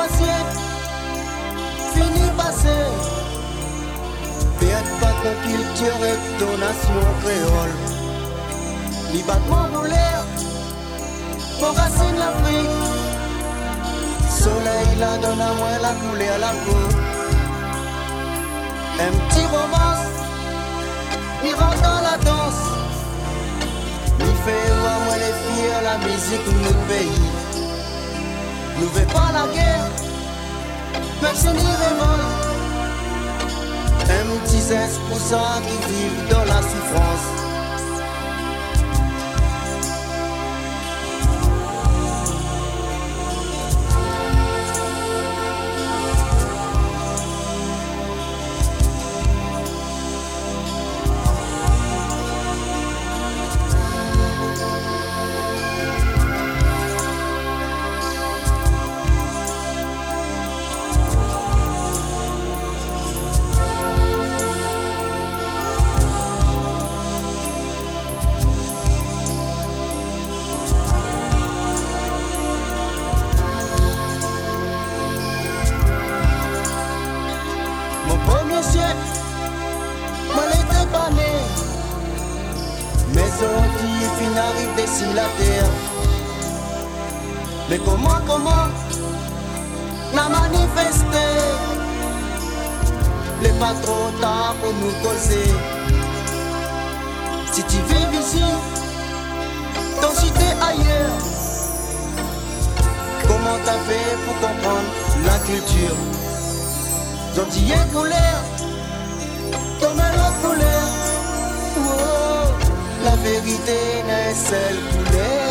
passé, fini passé. Perte pas qu'on culture et donation créole. Les battements pour l'air, enracine l'Afrique. Soleil la donne à moi la couleur à la peau. Un petit romance, il rentre dans la danse. Il fait voir moi les filles la musique de notre pays. Nous ne pas la guerre, même si nous révolte. Un petit 16% qui vivent dans la souffrance. La terre. Mais comment la manifester? Les pas trop tard pour nous causer. Si tu vis ici, ton cité ailleurs, comment t'as fait pour comprendre la culture? Gentil couleur, comme l'autre couleur. Oh, la vérité n'est celle couleur.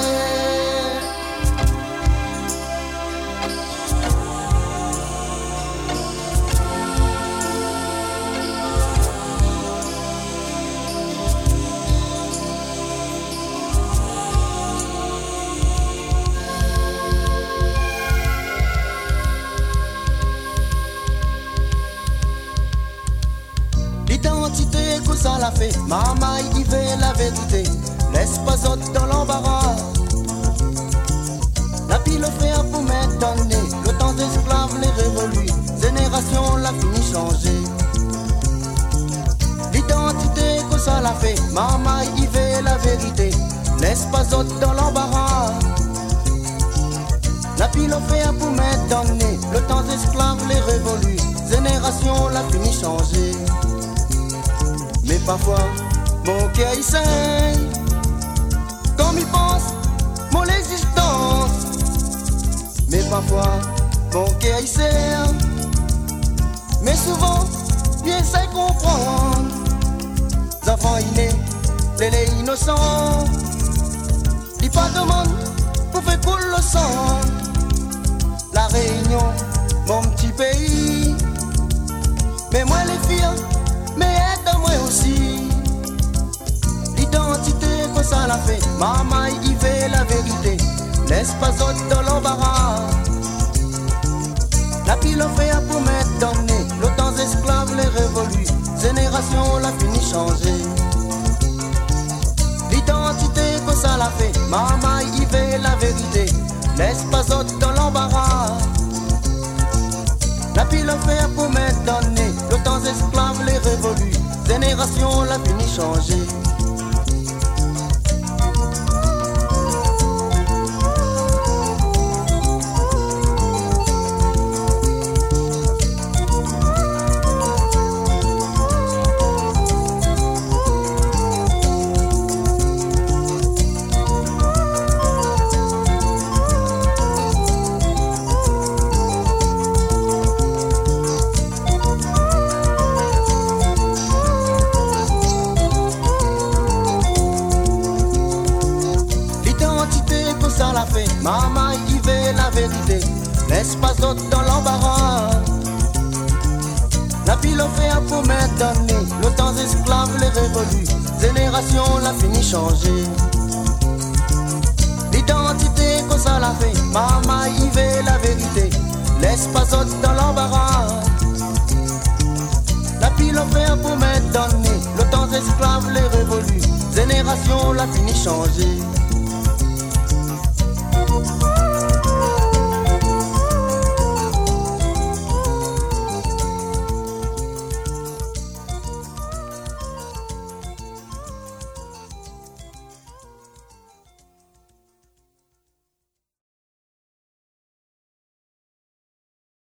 L'identité que ça l'a fait, maman il fait la vérité. Laisse pas autre dans l'embarras. La pile fait pour m'étonner. Le temps d'esclaves les révolus. Génération l'a fini changer. L'identité que ça l'a fait, maman il fait la vérité. Laisse pas autre dans l'embarras. La pile fait pour m'étonner. Le temps d'esclaves les révolus. Génération l'a fini changer. Mais parfois, mon cœur il saigne. Comme il pense, mon existence. Mais parfois, mon cœur il serre. Mais souvent, bien c'est comprendre. Les enfants innés, les innocents. Dis pas de monde pour faire couler le sang. La Réunion, mon petit pays. Mais moi les filles, mais aide-moi aussi. L'identité que ça l'a fait, maman il fait la vérité. Laisse pas autre dans l'embarras. La pile fait pour m'étonner. Le temps esclaves les révolus. Génération l'a fini changer. L'identité que ça l'a fait, maman il fait la vérité. Laisse pas autre dans l'embarras. La pile fait pour m'étonner. Le temps esclaves les révolus. Génération l'a fini changer. Maman il veut la vérité. Laisse pas autre dans l'embarras. La pile fait pour m'étonner. Le temps esclaves les révolus. Génération l'a fini changer. L'identité que ça l'a fait, maman il veut la vérité. Laisse pas autre dans l'embarras. La pile fait pour m'étonner. Le temps esclaves les révolus. Génération l'a fini changer.